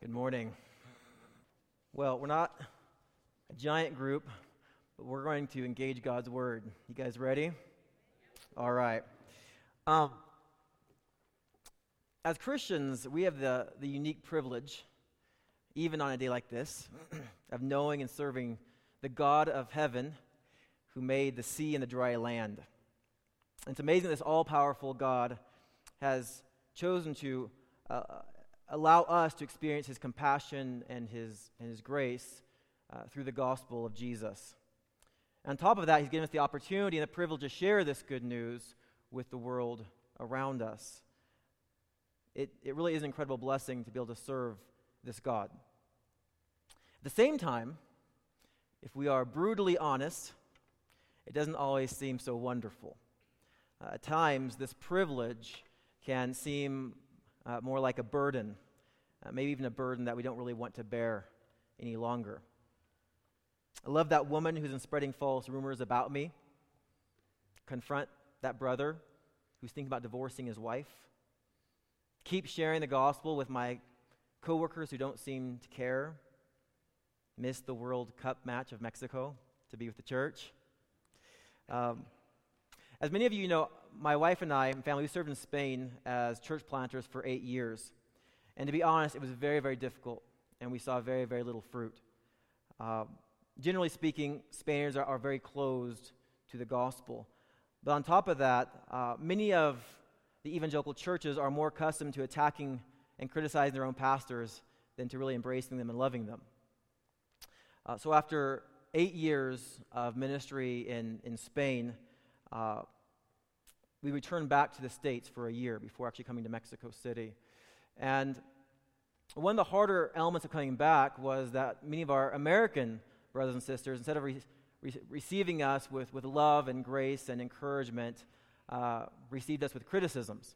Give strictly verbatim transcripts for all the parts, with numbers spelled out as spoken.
Good morning. Well, we're not a giant group, but we're going to engage God's Word. You guys ready? All right. Um, as Christians, we have the, the unique privilege, even on a day like this, of knowing and serving the God of heaven who made the sea and the dry land. And it's amazing that this all-powerful God has chosen to uh, allow us to experience his compassion and his, and his grace uh, through the gospel of Jesus. On top of that, he's given us the opportunity and the privilege to share this good news with the world around us. It, it really is an incredible blessing to be able to serve this God. At the same time, if we are brutally honest, it doesn't always seem so wonderful. Uh, at times, this privilege can seem uh, more like a burden, uh, maybe even a burden that we don't really want to bear any longer. I love that woman who's been spreading false rumors about me. Confront that brother who's thinking about divorcing his wife. Keep sharing the gospel with my coworkers who don't seem to care. Miss the World Cup match of Mexico to be with the church. Um, as many of you know, my wife and I and family, we served in Spain as church planters for eight years. And to be honest, it was very, very difficult, and we saw very, very little fruit. Uh, generally speaking, Spaniards are, are very closed to the gospel. But on top of that, uh, many of the evangelical churches are more accustomed to attacking and criticizing their own pastors than to really embracing them and loving them. Uh, so after eight years of ministry in, in Spain, uh, we returned back to the States for a year before actually coming to Mexico City. And one of the harder elements of coming back was that many of our American brothers and sisters, instead of re- re- receiving us with, with love and grace and encouragement, uh, received us with criticisms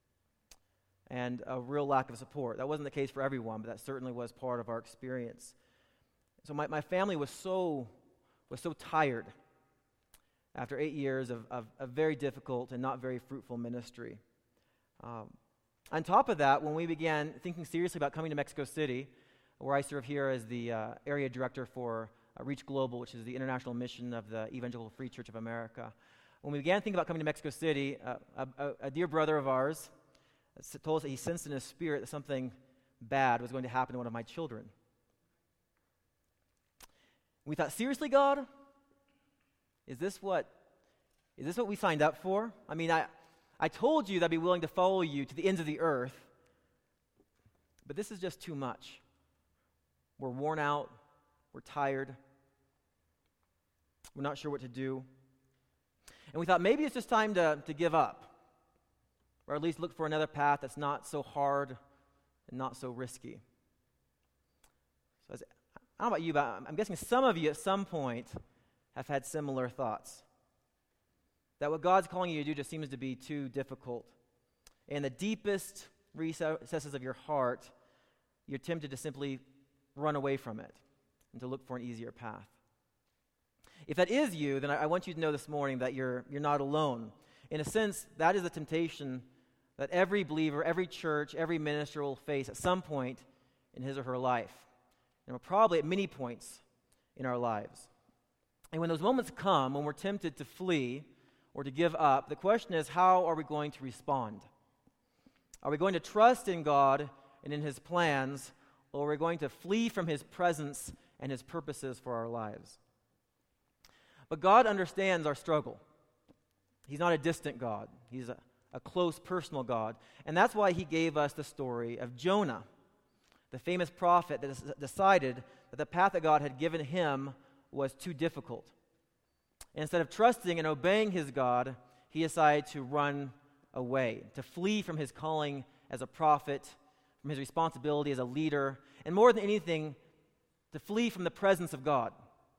and a real lack of support. That wasn't the case for everyone, but that certainly was part of our experience. So my, my family was so was so tired after eight years of, of, of very difficult and not very fruitful ministry. Um, on top of that, when we began thinking seriously about coming to Mexico City, where I serve here as the uh, area director for uh, Reach Global, which is the international mission of the Evangelical Free Church of America, when we began thinking about coming to Mexico City, uh, a, a, a dear brother of ours told us that he sensed in his spirit that something bad was going to happen to one of my children. We thought, seriously, God? Is this what is this what we signed up for? I mean, I, I told you that I'd be willing to follow you to the ends of the earth, but this is just too much. We're worn out. We're tired. We're not sure what to do. And we thought maybe it's just time to, to give up, or at least look for another path that's not so hard and not so risky. So as, I don't know about you, but I'm guessing some of you at some point have had similar thoughts. That what God's calling you to do just seems to be too difficult. In the deepest recesses of your heart, you're tempted to simply run away from it and to look for an easier path. If that is you, then I, I want you to know this morning that you're you're not alone. In a sense, that is a temptation that every believer, every church, every minister will face at some point in his or her life. And probably at many points in our lives. And when those moments come, when we're tempted to flee or to give up, the question is, how are we going to respond? Are we going to trust in God and in his plans, or are we going to flee from his presence and his purposes for our lives? But God understands our struggle. He's not a distant God. He's a, a close, personal God. And that's why he gave us the story of Jonah, the famous prophet that decided that the path that God had given him was too difficult. And instead of trusting and obeying his God, he decided to run away, to flee from his calling as a prophet, from his responsibility as a leader, and more than anything, to flee from the presence of God.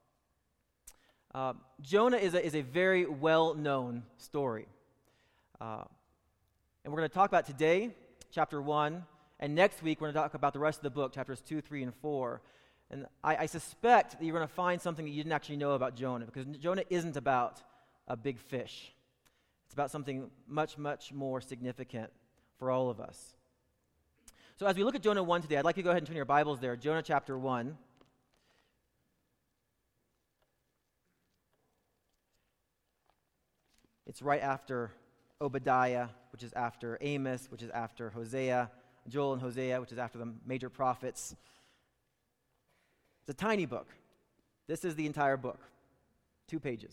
Uh, Jonah is a, is a very well-known story. Uh, and we're going to talk about today, chapter one, and next week we're going to talk about the rest of the book, chapters two, three, and four. And I, I suspect that you're going to find something that you didn't actually know about Jonah, because Jonah isn't about a big fish. It's about something much, much more significant for all of us. So as we look at Jonah one today, I'd like you to go ahead and turn your Bibles there, Jonah chapter one. It's right after Obadiah, which is after Amos, which is after Hosea, Joel and Hosea, which is after the major prophets. It's a tiny book. This is the entire book, two pages.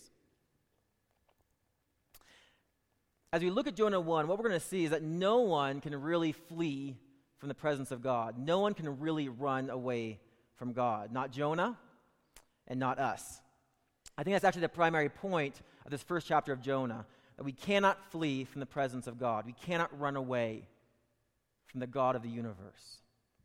As we look at Jonah one, what we're going to see is that no one can really flee from the presence of God. No one can really run away from God. Not Jonah and not us. I think that's actually the primary point of this first chapter of Jonah, that we cannot flee from the presence of God. We cannot run away from the God of the universe.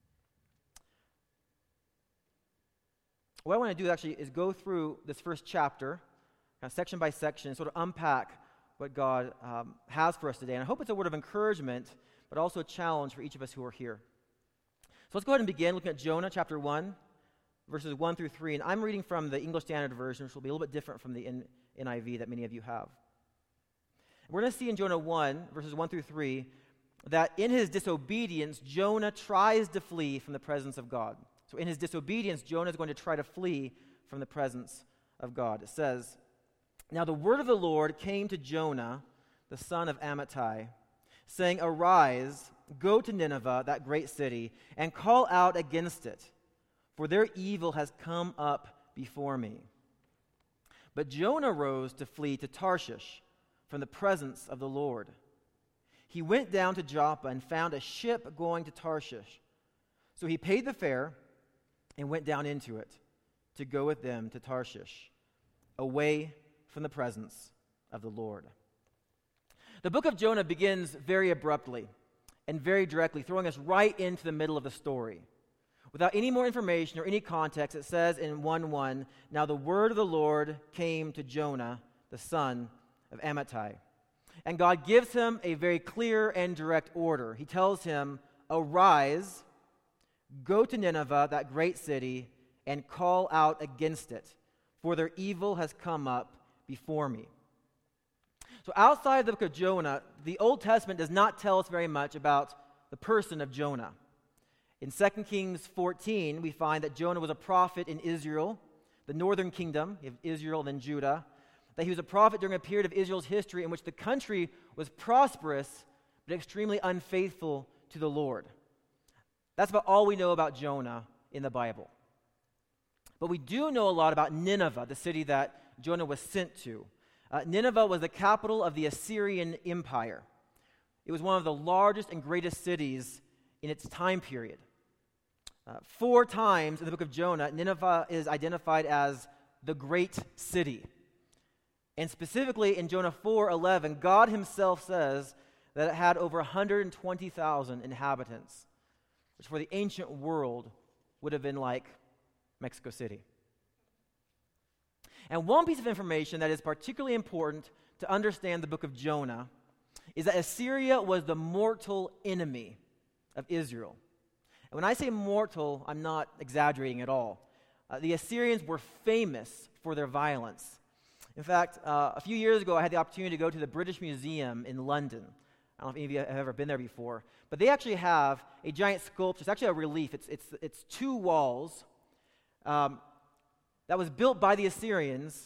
What I want to do actually is go through this first chapter, kind of section by section, sort of unpack what God um, has for us today. And I hope it's a word of encouragement, but also a challenge for each of us who are here. So let's go ahead and begin looking at Jonah chapter one, verses one through three. And I'm reading from the English Standard Version, which will be a little bit different from the N I V that many of you have. We're going to see in Jonah one, verses one through three, that in his disobedience, Jonah tries to flee from the presence of God. So in his disobedience, Jonah is going to try to flee from the presence of God. It says, "Now the word of the Lord came to Jonah, the son of Amittai, saying, 'Arise, go to Nineveh, that great city, and call out against it, for their evil has come up before me.' But Jonah rose to flee to Tarshish from the presence of the Lord. He went down to Joppa and found a ship going to Tarshish. So he paid the fare and went down into it to go with them to Tarshish, away from the presence of the Lord." The book of Jonah begins very abruptly and very directly, throwing us right into the middle of the story. Without any more information or any context, it says in one one, "Now the word of the Lord came to Jonah, the son of Amittai." And God gives him a very clear and direct order. He tells him, "Arise, go to Nineveh, that great city, and call out against it, for their evil has come up before me." So outside of the book of Jonah, the Old Testament does not tell us very much about the person of Jonah. In Second Kings fourteen, we find that Jonah was a prophet in Israel, the northern kingdom of Israel and then Judah, that he was a prophet during a period of Israel's history in which the country was prosperous but extremely unfaithful to the Lord. That's about all we know about Jonah in the Bible. But we do know a lot about Nineveh, the city that Jonah was sent to. Uh, Nineveh was the capital of the Assyrian Empire. It was one of the largest and greatest cities in its time period. Uh, four times in the book of Jonah, Nineveh is identified as the great city. And specifically in Jonah four eleven, God himself says that it had over one hundred twenty thousand inhabitants, which for the ancient world would have been like Mexico City. And one piece of information that is particularly important to understand the book of Jonah is that Assyria was the mortal enemy of Israel. And when I say mortal, I'm not exaggerating at all. Uh, the Assyrians were famous for their violence. In fact, uh, a few years ago, I had the opportunity to go to the British Museum in London. I don't know if any of you have ever been there before, but they actually have a giant sculpture. It's actually a relief. It's it's it's two walls um, that was built by the Assyrians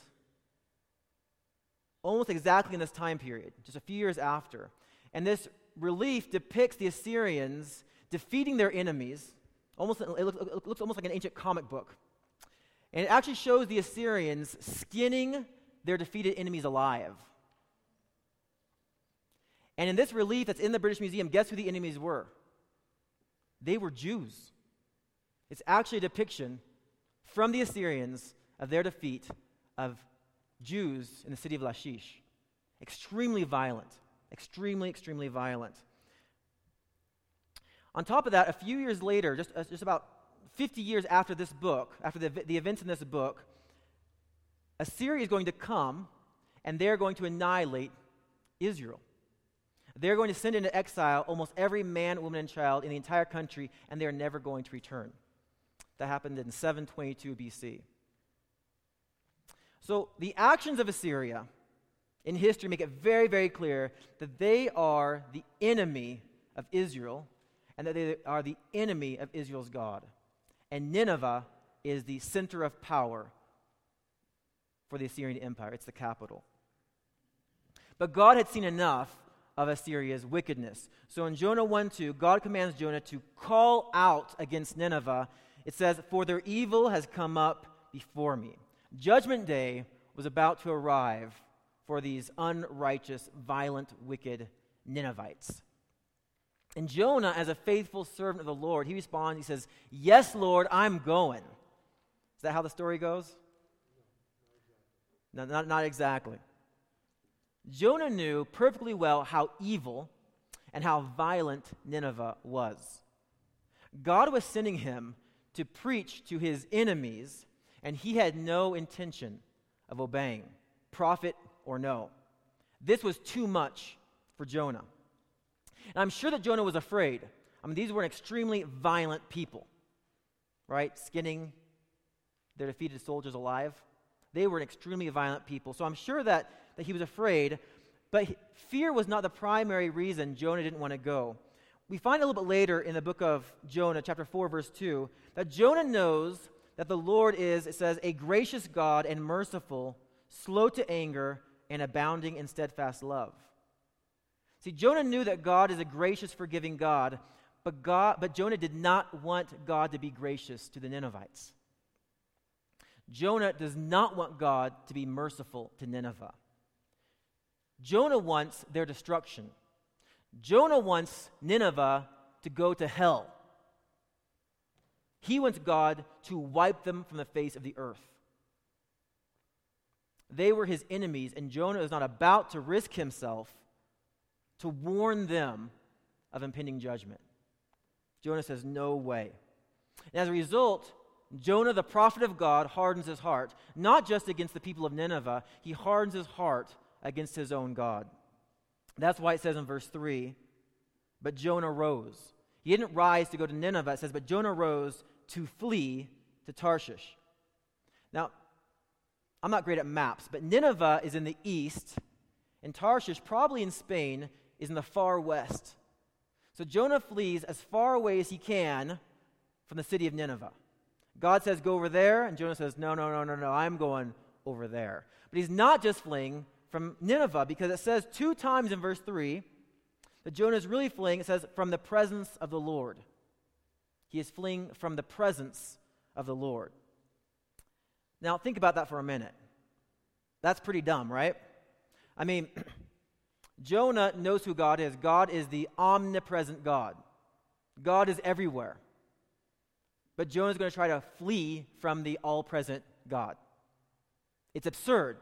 almost exactly in this time period, just a few years after. And this relief depicts the Assyrians defeating their enemies. Almost, it looks, it looks almost like an ancient comic book. And it actually shows the Assyrians skinning their defeated enemies alive. And in this relief that's in the British Museum, guess who the enemies were? They were Jews. It's actually a depiction from the Assyrians of their defeat of Jews in the city of Lachish. Extremely violent. Extremely, extremely violent. On top of that, a few years later, just, uh, just about fifty years after this book, after the, the events in this book, Assyria is going to come and they're going to annihilate Israel. They're going to send into exile almost every man, woman, and child in the entire country, and they're never going to return. That happened in seven twenty-two B C. So the actions of Assyria in history make it very, very clear that they are the enemy of Israel, and that they are the enemy of Israel's God. And Nineveh is the center of power for the Assyrian Empire. It's the capital. But God had seen enough of Assyria's wickedness. So in Jonah one two, God commands Jonah to call out against Nineveh. It says, "For their evil has come up before me." Judgment day was about to arrive for these unrighteous, violent, wicked Ninevites. And Jonah, as a faithful servant of the Lord, he responds, he says, "Yes, Lord, I'm going." Is that how the story goes? No, not, not exactly. Jonah knew perfectly well how evil and how violent Nineveh was. God was sending him to preach to his enemies, and he had no intention of obeying, prophet or no. This was too much for Jonah. And I'm sure that Jonah was afraid. I mean, these were extremely violent people, right? Skinning their defeated soldiers alive. They were an extremely violent people. So I'm sure that, that he was afraid, but fear was not the primary reason Jonah didn't want to go. We find a little bit later in the book of Jonah, chapter four, verse two, that Jonah knows that the Lord is, it says, a gracious God and merciful, slow to anger, and abounding in steadfast love. See, Jonah knew that God is a gracious, forgiving God, but God, but Jonah did not want God to be gracious to the Ninevites. Jonah does not want God to be merciful to Nineveh. Jonah wants their destruction. Jonah wants Nineveh to go to hell. He wants God to wipe them from the face of the earth. They were his enemies, and Jonah is not about to risk himself to warn them of impending judgment. Jonah says, "No way." And as a result, Jonah, the prophet of God, hardens his heart, not just against the people of Nineveh, he hardens his heart against his own God. That's why it says in verse three, "But Jonah rose." He didn't rise to go to Nineveh. It says, "But Jonah rose to flee to Tarshish." Now, I'm not great at maps, but Nineveh is in the east, and Tarshish, probably in Spain, is in the far west. So Jonah flees as far away as he can from the city of Nineveh. God says, "Go over there," and Jonah says, "No, no, no, no, no, I'm going over there." But he's not just fleeing from Nineveh, because it says two times in verse three that Jonah is really fleeing. It says, "from the presence of the Lord." He is fleeing from the presence of the Lord. Now, think about that for a minute. That's pretty dumb, right? I mean, Jonah knows who God is. God is the omnipresent God. God is everywhere. But Jonah's going to try to flee from the all-present God. It's absurd.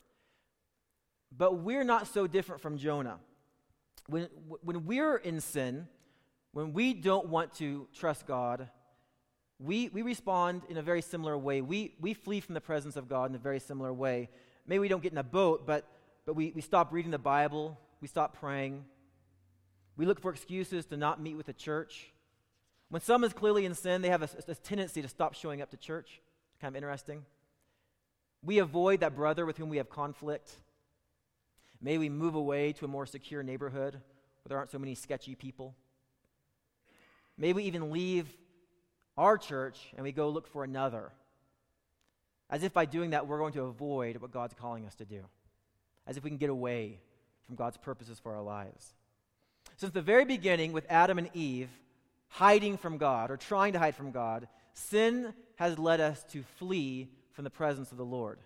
But we're not so different from Jonah. When, when we're in sin, when we don't want to trust God, we, we respond in a very similar way. We, we flee from the presence of God in a very similar way. Maybe we don't get in a boat, but, but we, we stop reading the Bible. We stop praying. We look for excuses to not meet with the church. When someone's clearly in sin, they have a, a tendency to stop showing up to church. It's kind of interesting. We avoid that brother with whom we have conflict. Maybe we move away to a more secure neighborhood where there aren't so many sketchy people. Maybe we even leave our church and we go look for another. As if by doing that, we're going to avoid what God's calling us to do. As if we can get away from God's purposes for our lives. Since the very beginning, with Adam and Eve hiding from God or trying to hide from God, sin has led us to flee from the presence of the Lord.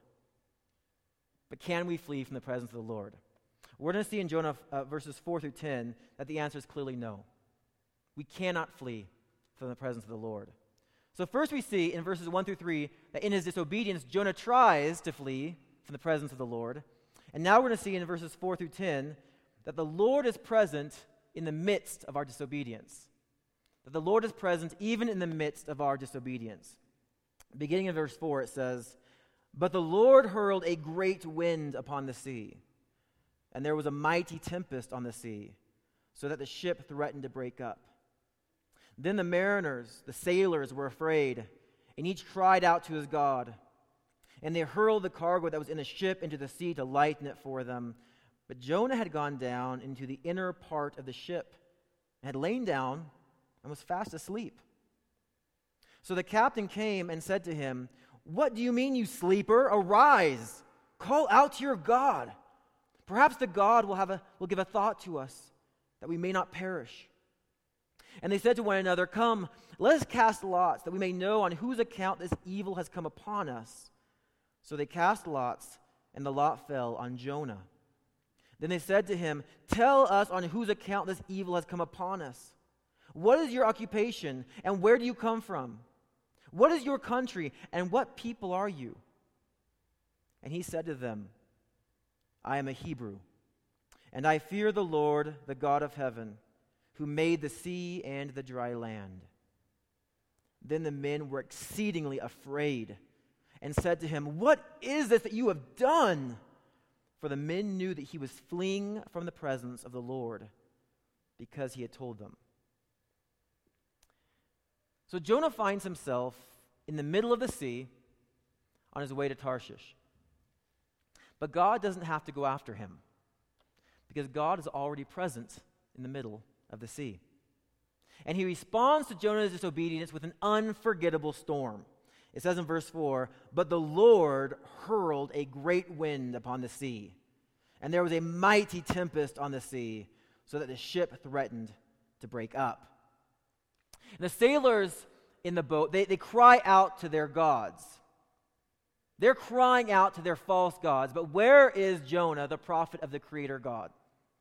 But can we flee from the presence of the Lord? We're going to see in Jonah uh, verses four through ten that the answer is clearly no. We cannot flee from the presence of the Lord. So first we see in verses one through three that in his disobedience, Jonah tries to flee from the presence of the Lord. And now we're going to see in verses four through ten that the Lord is present in the midst of our disobedience. That the Lord is present even in the midst of our disobedience. Beginning in verse four, it says, "But the Lord hurled a great wind upon the sea, and there was a mighty tempest on the sea, so that the ship threatened to break up. Then the mariners, the sailors, were afraid, and each cried out to his God. And they hurled the cargo that was in the ship into the sea to lighten it for them. But Jonah had gone down into the inner part of the ship, and had lain down and was fast asleep. So the captain came and said to him, "What do you mean, you sleeper? Arise, call out to your God. Perhaps the God will, have a, will give a thought to us, that we may not perish." And they said to one another, "Come, let us cast lots, that we may know on whose account this evil has come upon us." So they cast lots, and the lot fell on Jonah. Then they said to him, "Tell us on whose account this evil has come upon us. What is your occupation, and where do you come from? What is your country, and what people are you?" And he said to them, "I am a Hebrew, and I fear the Lord, the God of heaven, who made the sea and the dry land." Then the men were exceedingly afraid and said to him, "What is this that you have done?" For the men knew that he was fleeing from the presence of the Lord, because he had told them. So Jonah finds himself in the middle of the sea on his way to Tarshish. But God doesn't have to go after him, because God is already present in the middle of the sea. And he responds to Jonah's disobedience with an unforgettable storm. It says in verse four, "But the Lord hurled a great wind upon the sea, and there was a mighty tempest on the sea, so that the ship threatened to break up." And the sailors in the boat, they, they cry out to their gods. They're crying out to their false gods. But where is Jonah, the prophet of the Creator God?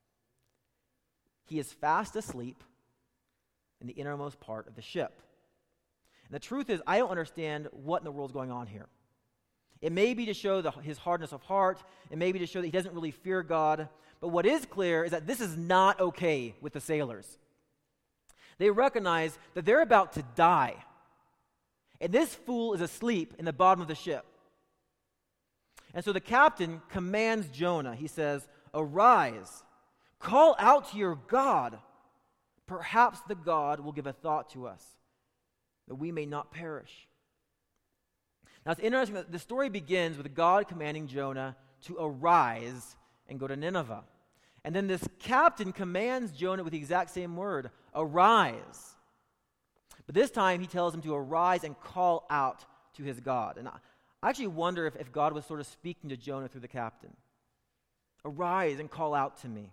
He is fast asleep in the innermost part of the ship. And the truth is, I don't understand what in the world is going on here. It may be to show the, his hardness of heart. It may be to show that he doesn't really fear God. But what is clear is that this is not okay with the sailors. They recognize that they're about to die. And this fool is asleep in the bottom of the ship. And so the captain commands Jonah. He says, "Arise, call out to your God. Perhaps the God will give a thought to us, that we may not perish." Now it's interesting that the story begins with God commanding Jonah to arise and go to Nineveh. And then this captain commands Jonah with the exact same word, "Arise." But this time he tells him to arise and call out to his God. And I, I actually wonder if, if God was sort of speaking to Jonah through the captain. "Arise and call out to me.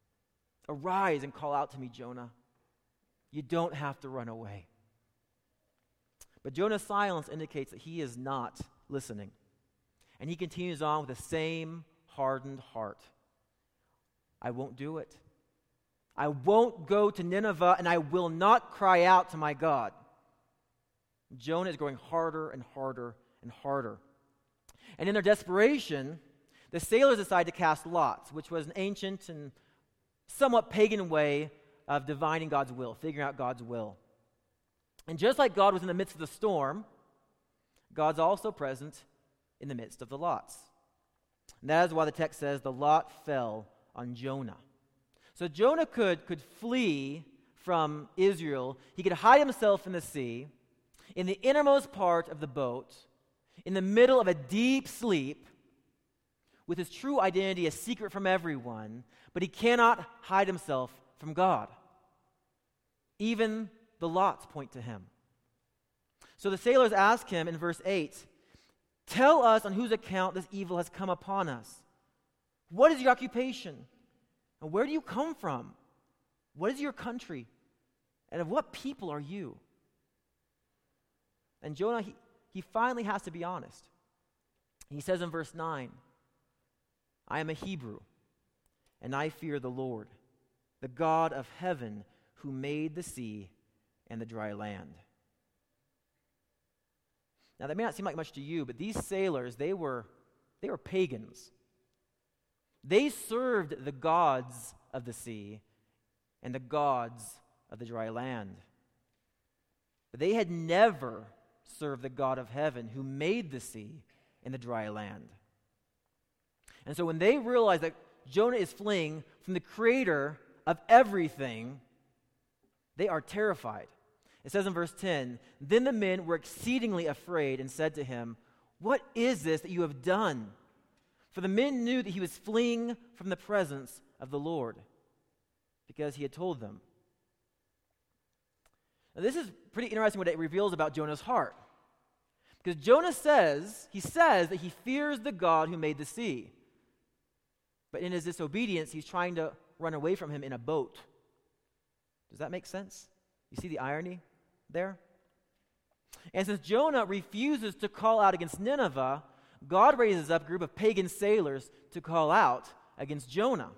Arise and call out to me, Jonah. You don't have to run away." But Jonah's silence indicates that he is not listening. And he continues on with the same hardened heart. "I won't do it. I won't go to Nineveh, and I will not cry out to my God." Jonah is growing harder and harder and harder. And in their desperation, the sailors decide to cast lots, which was an ancient and somewhat pagan way of divining God's will, figuring out God's will. And just like God was in the midst of the storm, God's also present in the midst of the lots. And that is why the text says the lot fell on Jonah. So Jonah could, could flee from Israel. He could hide himself in the sea, in the innermost part of the boat, in the middle of a deep sleep, with his true identity a secret from everyone, but he cannot hide himself from God. Even the lots point to him. So the sailors ask him in verse eight, "Tell us on whose account this evil has come upon us. What is your occupation? And where do you come from? What is your country? And of what people are you?" And Jonah, he, he finally has to be honest. He says in verse nine, "I am a Hebrew, and I fear the Lord, the God of heaven, who made the sea and the dry land." Now, that may not seem like much to you, but these sailors, they were, they were pagans. They served the gods of the sea and the gods of the dry land. But they had never served the God of heaven who made the sea and the dry land. And so when they realize that Jonah is fleeing from the creator of everything, they are terrified. It says in verse ten, "Then the men were exceedingly afraid and said to him, 'What is this that you have done?' For the men knew that he was fleeing from the presence of the Lord, because he had told them." Now, this is pretty interesting what it reveals about Jonah's heart. Because Jonah says, he says that he fears the God who made the sea. But in his disobedience, he's trying to run away from him in a boat. Does that make sense? You see the irony there? And since Jonah refuses to call out against Nineveh, God raises up a group of pagan sailors to call out against Jonah.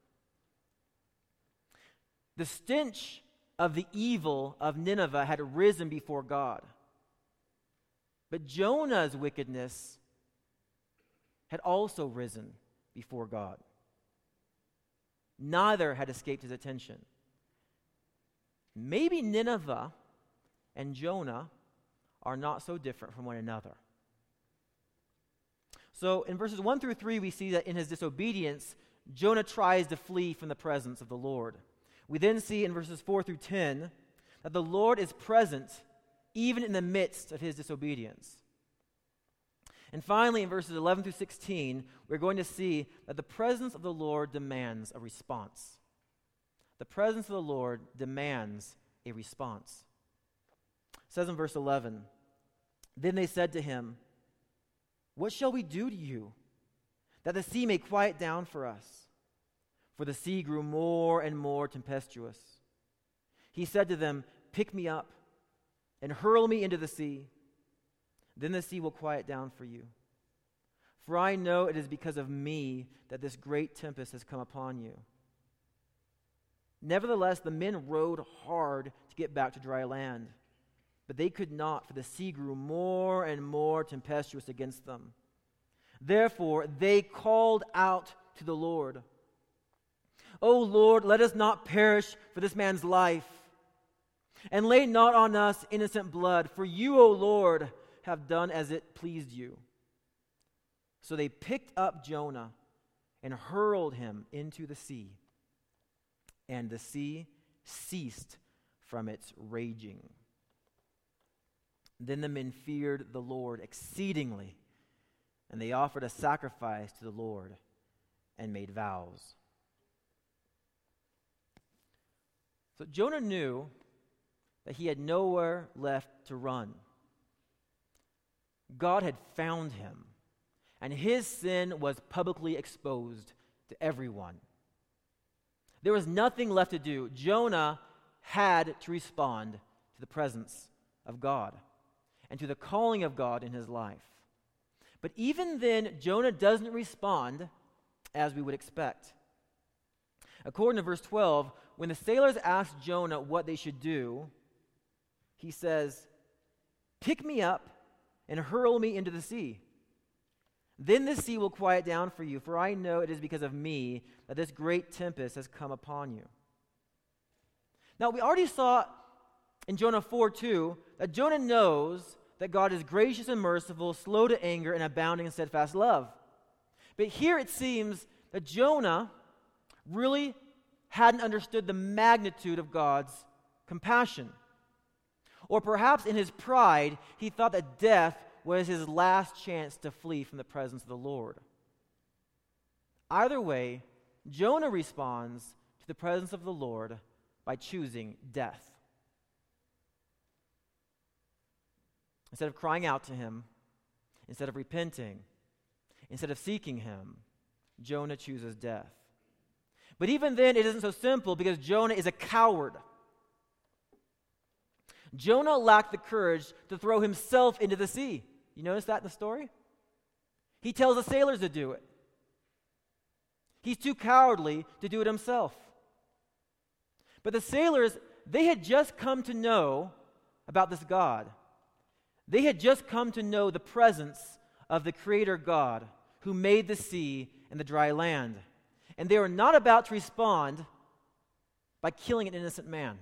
The stench of the evil of Nineveh had risen before God. But Jonah's wickedness had also risen before God. Neither had escaped his attention. Maybe Nineveh and Jonah are not so different from one another. So in verses one through three, we see that in his disobedience, Jonah tries to flee from the presence of the Lord. We then see in verses four through ten that the Lord is present even in the midst of his disobedience. And finally, in verses eleven through sixteen, we're going to see that the presence of the Lord demands a response. The presence of the Lord demands a response. It says in verse eleven, "Then they said to him, 'What shall we do to you, that the sea may quiet down for us?' For the sea grew more and more tempestuous. He said to them, 'Pick me up and hurl me into the sea. Then the sea will quiet down for you. For I know it is because of me that this great tempest has come upon you.' Nevertheless, the men rowed hard to get back to dry land. But they could not, for the sea grew more and more tempestuous against them. Therefore, they called out to the Lord, 'O Lord, let us not perish for this man's life. And lay not on us innocent blood, for you, O Lord, have done as it pleased you.' So they picked up Jonah and hurled him into the sea. And the sea ceased from its raging. Then the men feared the Lord exceedingly, and they offered a sacrifice to the Lord and made vows." So Jonah knew that he had nowhere left to run. God had found him, and his sin was publicly exposed to everyone. There was nothing left to do. Jonah had to respond to the presence of God and to the calling of God in his life. But even then, Jonah doesn't respond as we would expect. According to verse twelve, when the sailors asked Jonah what they should do, he says, "Pick me up and hurl me into the sea. Then the sea will quiet down for you, for I know it is because of me that this great tempest has come upon you." Now, we already saw in Jonah four two that Jonah knows that God is gracious and merciful, slow to anger, and abounding in steadfast love. But here it seems that Jonah really hadn't understood the magnitude of God's compassion. Or perhaps in his pride, he thought that death was his last chance to flee from the presence of the Lord. Either way, Jonah responds to the presence of the Lord by choosing death. Instead of crying out to him, instead of repenting, instead of seeking him, Jonah chooses death. But even then, it isn't so simple because Jonah is a coward. Jonah lacked the courage to throw himself into the sea. You notice that in the story? He tells the sailors to do it. He's too cowardly to do it himself. But the sailors, they had just come to know about this God. They had just come to know the presence of the Creator God who made the sea and the dry land. And they were not about to respond by killing an innocent man.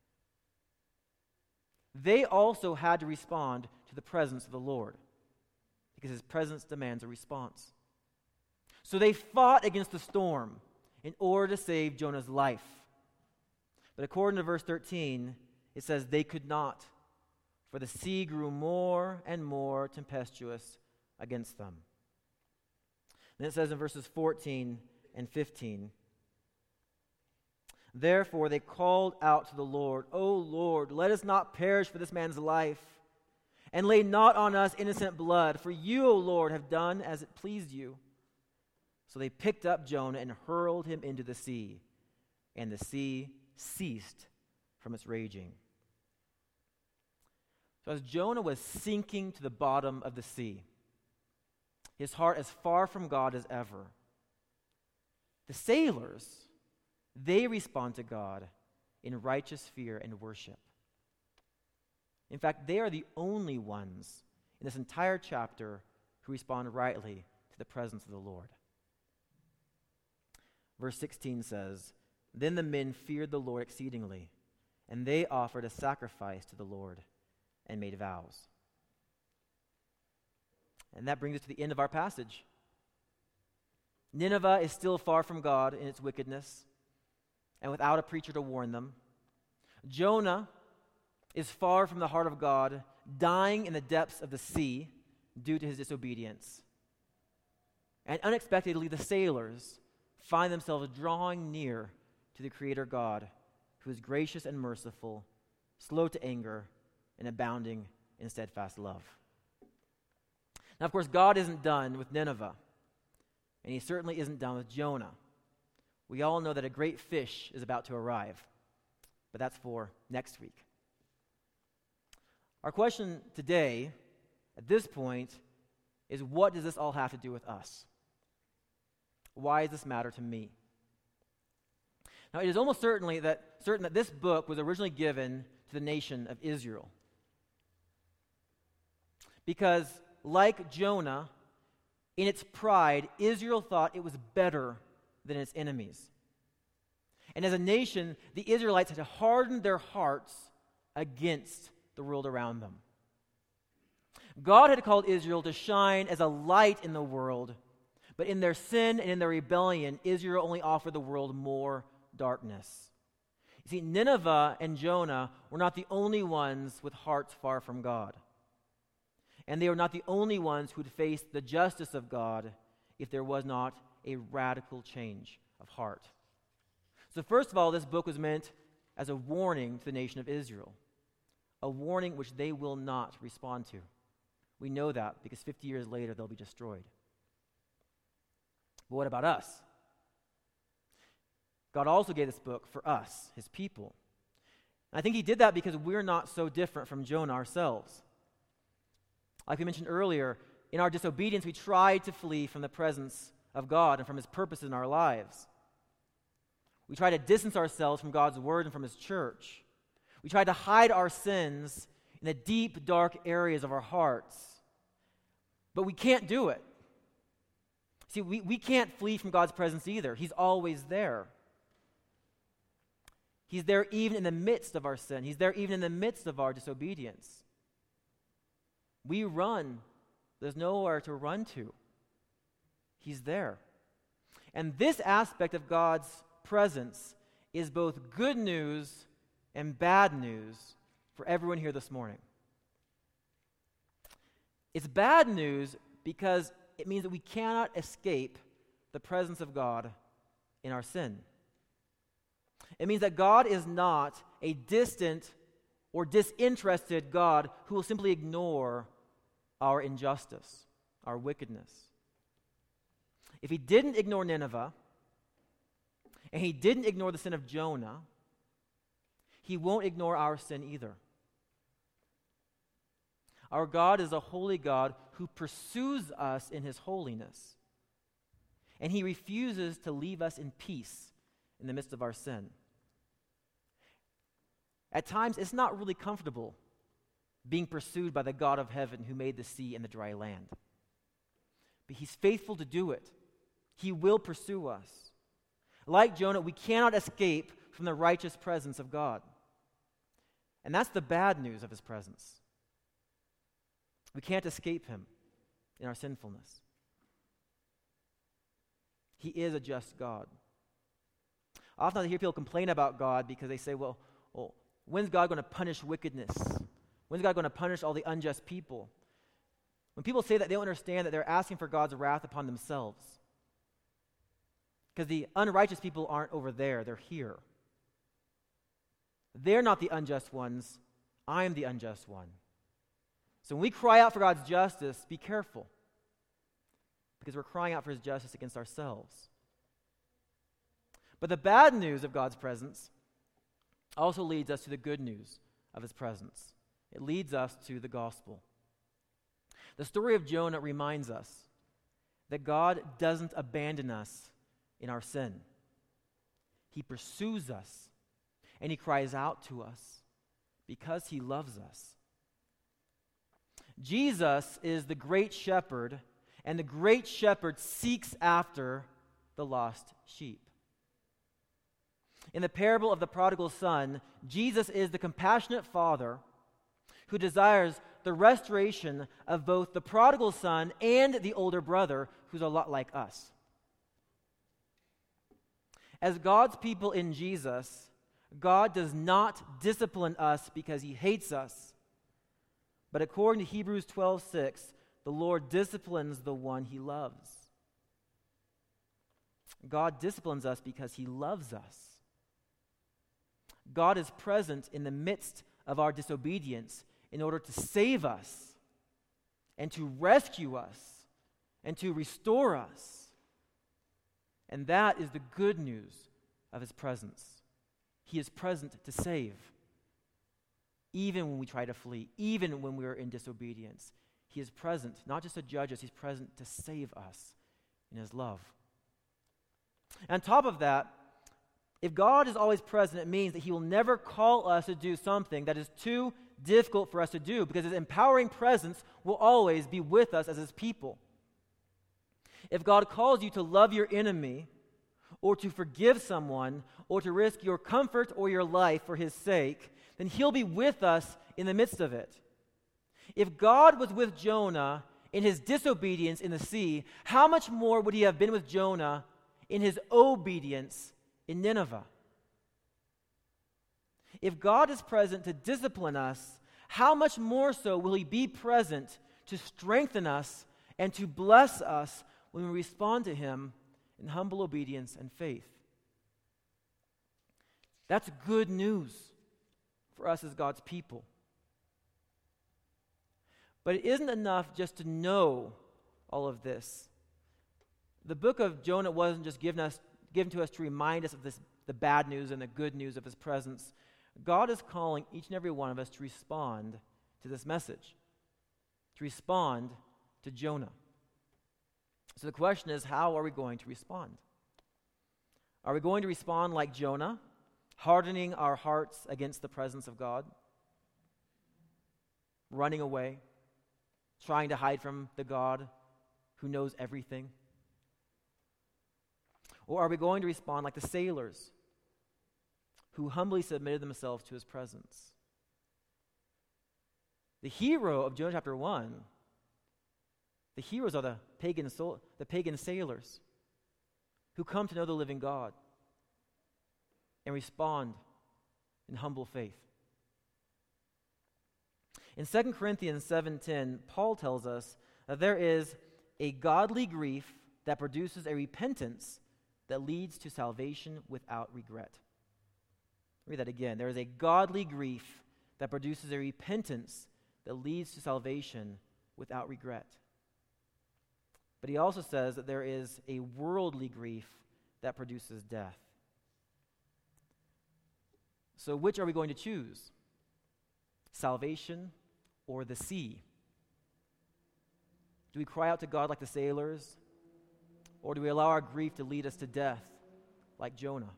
They also had to respond to the presence of the Lord because his presence demands a response. So they fought against the storm in order to save Jonah's life. But according to verse thirteen, it says they could not, for the sea grew more and more tempestuous against them. Then it says in verses fourteen and fifteen, Therefore they called out to the Lord, O Lord, let us not perish for this man's life, and lay not on us innocent blood, for you, O Lord, have done as it pleased you. So they picked up Jonah and hurled him into the sea, and the sea ceased from its raging. So as Jonah was sinking to the bottom of the sea, his heart as far from God as ever, the sailors, they respond to God in righteous fear and worship. In fact, they are the only ones in this entire chapter who respond rightly to the presence of the Lord. Verse sixteen says, Then the men feared the Lord exceedingly, and they offered a sacrifice to the Lord and made vows. And that brings us to the end of our passage. Nineveh is still far from God in its wickedness, and without a preacher to warn them. Jonah is far from the heart of God, dying in the depths of the sea due to his disobedience. And unexpectedly, the sailors find themselves drawing near to the Creator God, who is gracious and merciful, slow to anger, and abounding in steadfast love. Now, of course, God isn't done with Nineveh, and he certainly isn't done with Jonah. We all know that a great fish is about to arrive, but that's for next week. Our question today, at this point, is what does this all have to do with us? Why does this matter to me? Now, it is almost certainly that certain that this book was originally given to the nation of Israel. Because, like Jonah, in its pride, Israel thought it was better than its enemies. And as a nation, the Israelites had hardened their hearts against the world around them. God had called Israel to shine as a light in the world, but in their sin and in their rebellion, Israel only offered the world more darkness. You see, Nineveh and Jonah were not the only ones with hearts far from God. And they were not the only ones who would face the justice of God if there was not a radical change of heart. So first of all, this book was meant as a warning to the nation of Israel, a warning which they will not respond to. We know that because fifty years later they'll be destroyed. But what about us? God also gave this book for us, his people. And I think he did that because we're not so different from Jonah ourselves. Like we mentioned earlier, in our disobedience, we tried to flee from the presence of God and from his purpose in our lives. We try to distance ourselves from God's word and from his church. We try to hide our sins in the deep, dark areas of our hearts. But we can't do it. See, we, we can't flee from God's presence either. He's always there. He's there even in the midst of our sin. He's there even in the midst of our disobedience. We run. There's nowhere to run to. He's there. And this aspect of God's presence is both good news and bad news for everyone here this morning. It's bad news because it means that we cannot escape the presence of God in our sin. It means that God is not a distant or disinterested God who will simply ignore our injustice, our wickedness. If he didn't ignore Nineveh, and he didn't ignore the sin of Jonah, he won't ignore our sin either. Our God is a holy God who pursues us in his holiness, and he refuses to leave us in peace in the midst of our sin. At times, it's not really comfortable being pursued by the God of heaven who made the sea and the dry land. But he's faithful to do it. He will pursue us. Like Jonah, we cannot escape from the righteous presence of God. And that's the bad news of his presence. We can't escape him in our sinfulness. He is a just God. Often I hear people complain about God because they say, well, well when's God going to punish wickedness? When's God going to punish all the unjust people? When people say that, they don't understand that they're asking for God's wrath upon themselves. Because the unrighteous people aren't over there, they're here. They're not the unjust ones. I am the unjust one. So when we cry out for God's justice, be careful, because we're crying out for his justice against ourselves. But the bad news of God's presence also leads us to the good news of his presence. It leads us to the gospel. The story of Jonah reminds us that God doesn't abandon us in our sin. He pursues us, and he cries out to us because he loves us. Jesus is the great shepherd, and the great shepherd seeks after the lost sheep. In the parable of the prodigal son, Jesus is the compassionate father who desires the restoration of both the prodigal son and the older brother, who's a lot like us. As God's people in Jesus, God does not discipline us because he hates us, but according to Hebrews twelve six, the Lord disciplines the one he loves. God disciplines us because he loves us. God is present in the midst of our disobedience in order to save us and to rescue us and to restore us. And that is the good news of his presence. He is present to save, even when we try to flee, even when we are in disobedience. He is present, not just to judge us, he's present to save us in his love. And on top of that, if God is always present, it means that he will never call us to do something that is too difficult for us to do, because his empowering presence will always be with us as his people. If God calls you to love your enemy, or to forgive someone, or to risk your comfort or your life for his sake, then he'll be with us in the midst of it. If God was with Jonah in his disobedience in the sea, how much more would he have been with Jonah in his obedience in Nineveh? If God is present to discipline us, how much more so will he be present to strengthen us and to bless us when we respond to him in humble obedience and faith? That's good news for us as God's people. But it isn't enough just to know all of this. The book of Jonah wasn't just given us given to us to remind us of this, the bad news and the good news of his presence. God is calling each and every one of us to respond to this message, to respond to Jonah. So the question is, how are we going to respond? Are we going to respond like Jonah, hardening our hearts against the presence of God, running away, trying to hide from the God who knows everything? Or are we going to respond like the sailors who humbly submitted themselves to his presence? The hero of Jonah chapter one, the heroes are the pagan, soul, the pagan sailors who come to know the living God and respond in humble faith. In Second Corinthians seven ten, Paul tells us that there is a godly grief that produces a repentance that leads to salvation without regret. Read that again. There is a godly grief that produces a repentance that leads to salvation without regret. But he also says that there is a worldly grief that produces death. So which are we going to choose? Salvation or the sea? Do we cry out to God like the sailors? Or do we allow our grief to lead us to death like Jonah?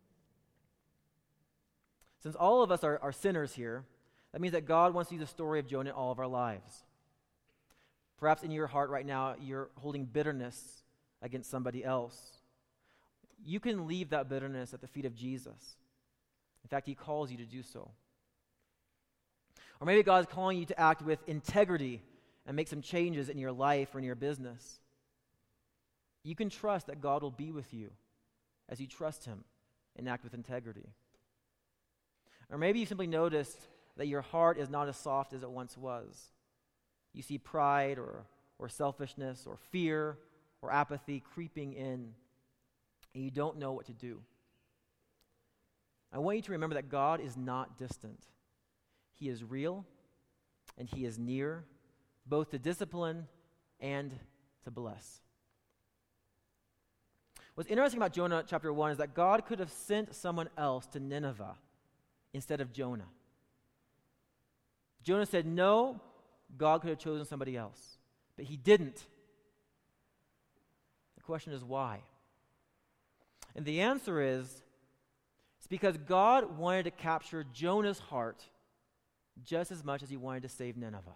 Since all of us are, are sinners here, that means that God wants to use the story of Jonah in all of our lives. Perhaps in your heart right now, you're holding bitterness against somebody else. You can leave that bitterness at the feet of Jesus. In fact, he calls you to do so. Or maybe God's calling you to act with integrity and make some changes in your life or in your business. You can trust that God will be with you as you trust him and act with integrity. Or maybe you simply noticed that your heart is not as soft as it once was. You see pride or, or selfishness or fear or apathy creeping in, and you don't know what to do. I want you to remember that God is not distant. He is real, and he is near, both to discipline and to bless. What's interesting about Jonah chapter one is that God could have sent someone else to Nineveh instead of Jonah. Jonah said no, God could have chosen somebody else, but he didn't. The question is why? And the answer is, it's because God wanted to capture Jonah's heart just as much as he wanted to save Nineveh.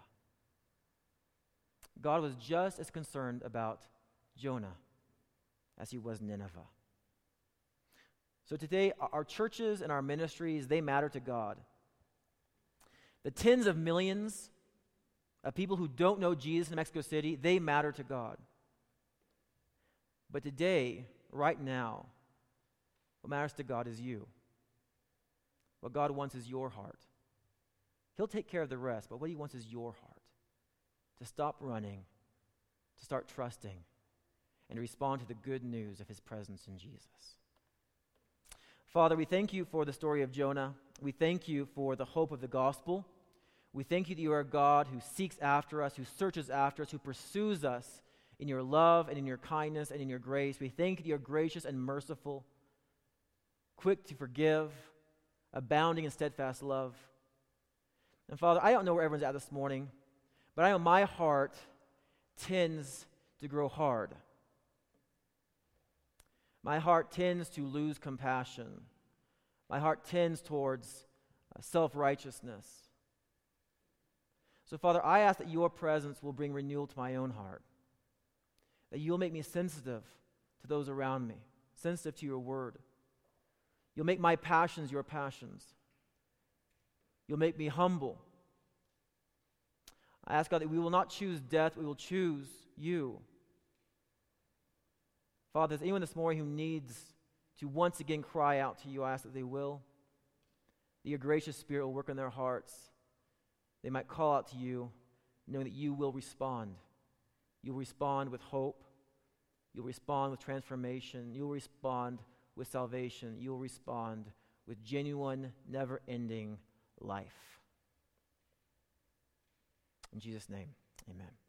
God was just as concerned about Jonah as he was Nineveh. So today, our churches and our ministries, they matter to God. The tens of millions of people who don't know Jesus in Mexico City, they matter to God. But today, right now, what matters to God is you. What God wants is your heart. He'll take care of the rest, but what he wants is your heart. To stop running, to start trusting, and to respond to the good news of his presence in Jesus. Father, we thank you for the story of Jonah. We thank you for the hope of the gospel. We thank you that you are a God who seeks after us, who searches after us, who pursues us in your love and in your kindness and in your grace. We thank you that you're gracious and merciful, quick to forgive, abounding in steadfast love. And Father, I don't know where everyone's at this morning, but I know my heart tends to grow hard. My heart tends to lose compassion. My heart tends towards uh, self-righteousness. So, Father, I ask that your presence will bring renewal to my own heart, that you'll make me sensitive to those around me, sensitive to your word. You'll make my passions your passions. You'll make me humble. I ask God that we will not choose death, we will choose you. Father, if anyone this morning who needs to once again cry out to you, I ask that they will. That your gracious Spirit will work in their hearts. They might call out to you, knowing that you will respond. You'll respond with hope. You'll respond with transformation. You'll respond with salvation. You'll respond with genuine, never-ending life. In Jesus' name, amen.